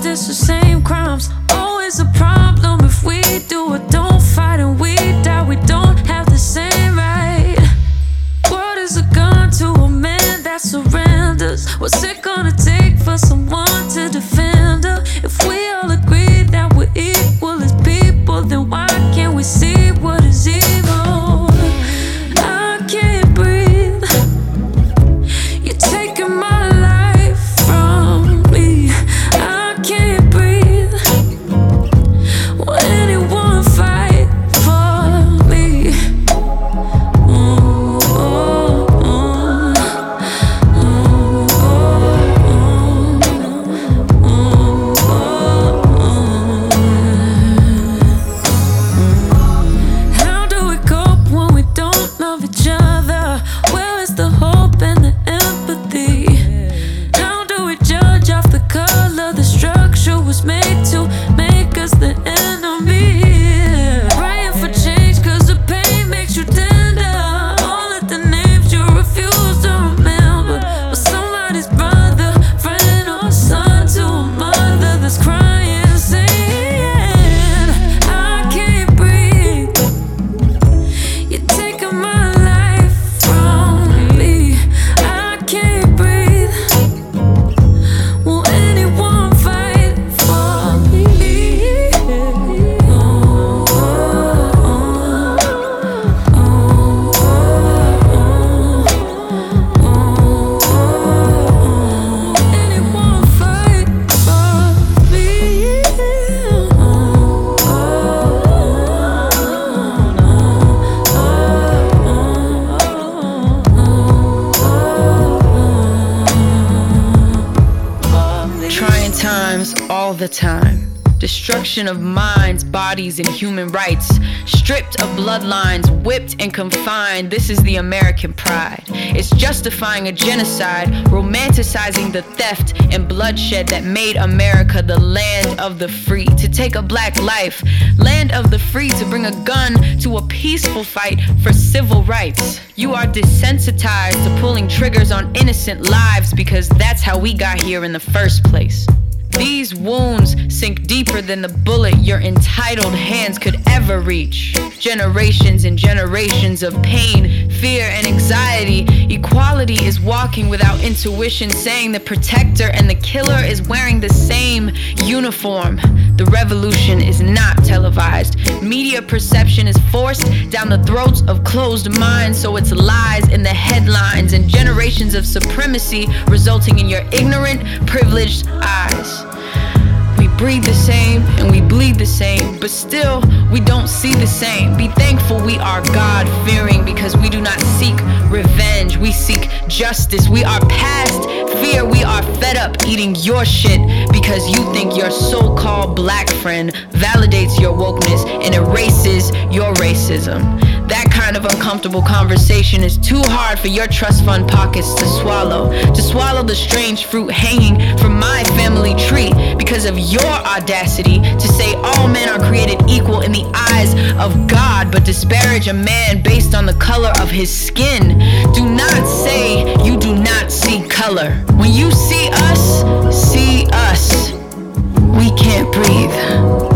it's the same crimes. Always a problem if we do or don't fight and we die. We don't have the same right. What is a gun to a man that surrenders? What's it gonna take for someone to defend her? If we all agree that we're equal as people, then why can't we see what is evil? I can't breathe. You're taking my life from me. I can't breathe. Will anyone fight for me? How do we cope when we don't love each other? Where is the hope and the empathy? How do we judge off the color the structure was made to make us the enemy? Praying for change cause the pain makes you tender. All of the names you refuse to remember, but somebody's brother, friend or son to a mother that's crying, saying, I can't breathe. You're taking my life from me. I can't breathe. Will anyone fight for me? Anyone fight for me? Trying times all the time. Destruction of minds, bodies, and human rights. Stripped of bloodlines, whipped and confined. This is the American pride. It's justifying a genocide, romanticizing the theft and bloodshed that made America the land of the free. To take a black life, land of the free, to bring a gun to a peaceful fight for civil rights. You are desensitized to pulling triggers on innocent lives because that's how we got here in the first place. These wounds sink deeper than the bullet your entitled hands could ever reach. Generations and generations of pain, fear, and anxiety. Equality is walking without intuition, saying the protector and the killer is wearing the same uniform. The revolution is not televised. Media perception is forced down the throats of closed minds, so it's lies in the headlines and generations of supremacy resulting in your ignorant, privileged eyes. We breathe the same and we bleed the same, but still we don't see the same. Be thankful we are God-fearing because we do not seek revenge, we seek justice. We are past fear, we are fed up eating your shit because you think your so-called black friend validates your wokeness and erases your racism. That kind of uncomfortable conversation is too hard for your trust fund pockets to swallow. To swallow the strange fruit hanging from my family tree because of your audacity to say all men are created equal in the eyes of God, but disparage a man based on the color of his skin. Do not say you do not see color. When you see us, we can't breathe.